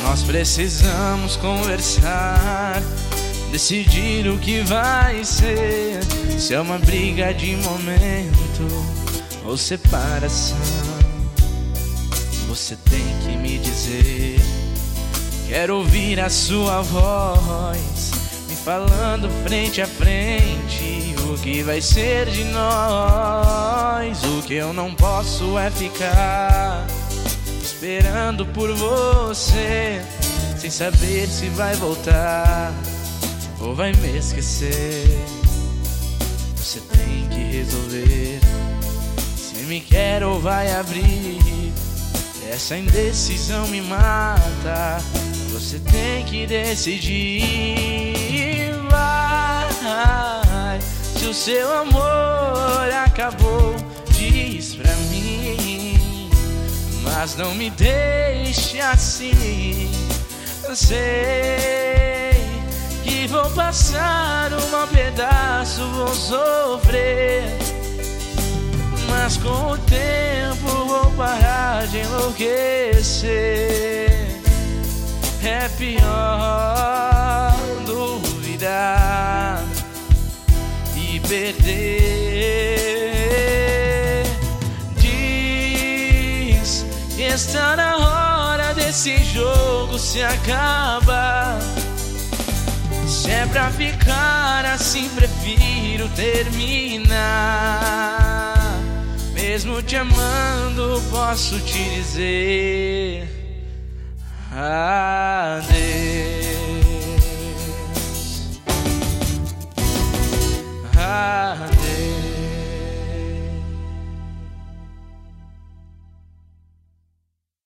Nós precisamos conversar, decidir o que vai ser. Se é uma briga de momento ou separação, você tem que me dizer. Quero ouvir a sua voz me falando frente a frente o que vai ser de nós. O que eu não posso é ficar esperando por você, sem saber se vai voltar ou vai me esquecer. Você tem que resolver se me quer ou vai abrir. Essa indecisão me mata. Você tem que decidir. Vai, se o seu amor acabou, diz pra mim, mas não me deixe assim. Eu sei que vou passar um mau pedaço, vou sofrer, mas com o tempo vou parar de enlouquecer. É pior duvidar e perder. Diz que está na hora desse jogo se acabar. Se é pra ficar assim, prefiro terminar. Mesmo te amando, posso te dizer adeus. Adeus.